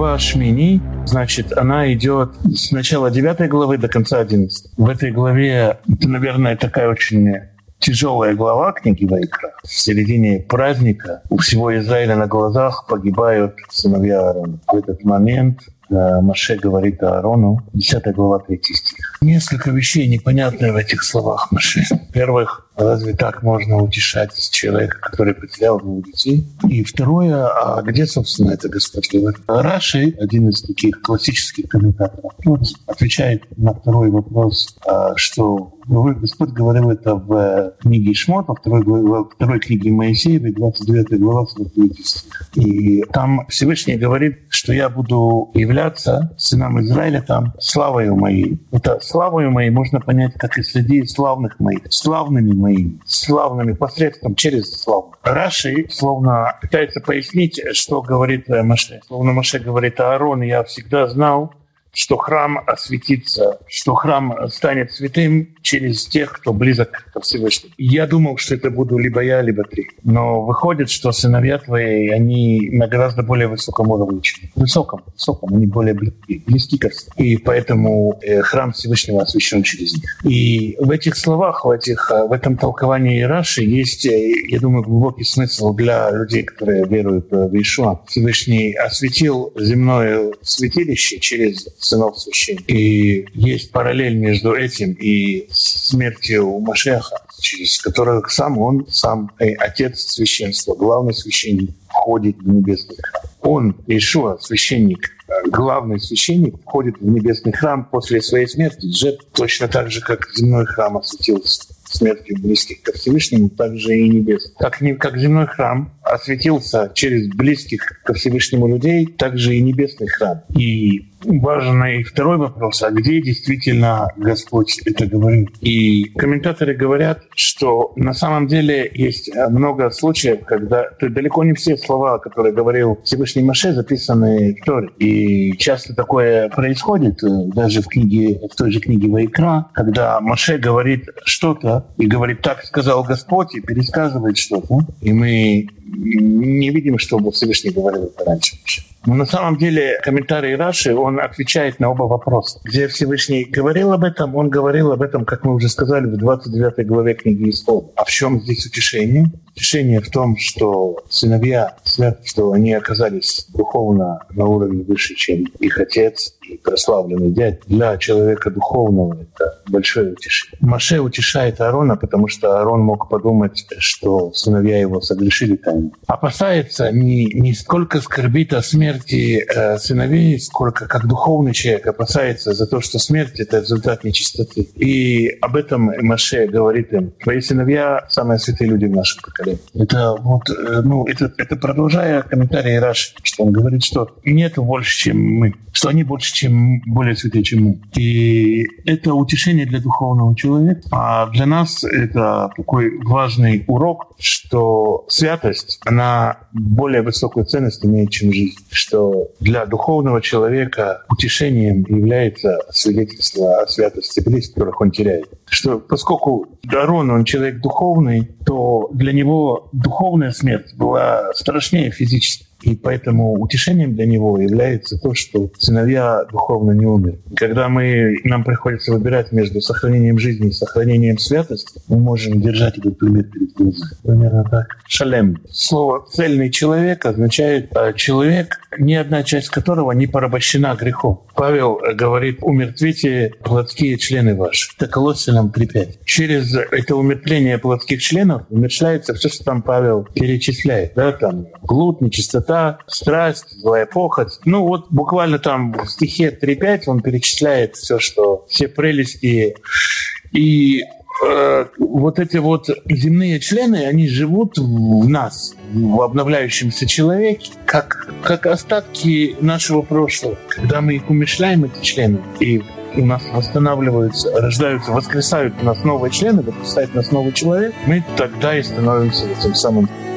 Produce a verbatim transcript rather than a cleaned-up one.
глава Шмини, значит, она идет с начала девятой главы до конца одиннадцатой. В этой главе, это, наверное, такая очень тяжелая глава книги Ваикра. В середине праздника у всего Израиля на глазах погибают сыновья Аарона. В этот момент Моше говорит Аарону, десятая глава, третий стих. Несколько вещей непонятные в этих словах Моше. Во-первых, разве так можно утешать человека, который потерял двух детей? И второе, а где, собственно, это Господь говорит? Раши, один из таких классических комментаторов, вот, отвечает на второй вопрос, что Господь говорил это в книге Шмот, во второй, во второй книге Моисеевой, двадцать девятая глава, сорок третий стих. И там Всевышний говорит, что я буду являться сынам Израиля там славою моей. Это славою моей можно понять как и среди славных моих, славными моими, славными посредством через славу. Раши словно пытается пояснить, что говорит Моше. Словно Моше говорит: Аарон, я всегда знал, что храм осветится, что храм станет святым через тех, кто близок ко Всевышнему. Я думал, что это буду либо я, либо ты. Но выходит, что сыновья твои, они на гораздо более высоком уровне, чем высоком, высоком, они более близки, близки ко Всевышнему. И поэтому э, храм Всевышнего освящен через них. И в этих словах, в, этих, в этом толковании Раши есть, я думаю, глубокий смысл для людей, которые веруют в Иешуа. Всевышний осветил земное святилище через сынов священников. И есть параллель между этим и смертью Машеха, через которых сам он, сам э, отец священства, главный священник, входит в небесный храм. Он, Иешуа, священник, главный священник, входит в небесный храм после своей смерти, же точно так же, как земной храм осветился смертью близких ко Всевышнему, так же и небес. Как, не, как земной храм осветился через близких ко Всевышнему людей, так же и небесный храм. И важный второй вопрос, а где действительно Господь это говорит? И комментаторы говорят, что на самом деле есть много случаев, когда то далеко не все слова, которые говорил Всевышний Моше, записаны в Торе. И часто такое происходит даже в книге, в той же книге Ваикра, когда Моше говорит что-то и говорит: так сказал Господь, и пересказывает что-то. И мы не видим, чтобы Всевышний говорил это раньше. Но на самом деле комментарий Раши, он отвечает на оба вопроса. Где Всевышний говорил об этом, он говорил об этом, как мы уже сказали, в двадцать девятой главе книги Исход. А в чем здесь утешение? Утешение в том, что сыновья, что они оказались духовно на уровне выше, чем их отец и прославленный дядь. Для человека духовного это большое утешение. Моше утешает Аарона, потому что Аарон мог подумать, что сыновья его согрешили тайно. Опасается, не, не сколько скорбит о смерти э, сыновей, сколько как духовный человек опасается за то, что смерть — это результат нечистоты. И об этом Моше говорит им: твои сыновья — самые святые люди в нашем поколении. Это вот, ну, это, это продолжая комментарий Раши, что он говорит, что нет больше, чем мы, что они больше, чем более святые, чем мы. И это утешение для духовного человека. А для нас это такой важный урок, что святость, она более высокую ценность имеет, чем жизнь. Что для духовного человека утешением является свидетельство о святости близких, которых он теряет. Что поскольку Аарон, он человек духовный, то для него духовная смерть была страшнее физически. И поэтому утешением для него является то, что сыновья духовно не умерли. Когда мы, нам приходится выбирать между сохранением жизни и сохранением святости, мы можем держать этот пример перед глазами. Примерно так. Шалем. Слово «цельный человек» означает человек, ни одна часть которого не порабощена грехом. Павел говорит: умертвите плотские члены ваши. Это Колоссянам три пять. Через это умертвление плотских членов умерщвляется все, что там Павел перечисляет. Да, там блуд, нечистота, страсть, злая похоть. Ну вот буквально там в стихе три пять он перечисляет все, что все прелести. И э, вот эти вот земные члены, они живут в нас, в обновляющемся человеке, как, как остатки нашего прошлого. Когда мы их умерщвляем, эти члены, и у нас восстанавливаются, рождаются, воскресают у нас новые члены, воскресает у нас новый человек, мы тогда и становимся тем самым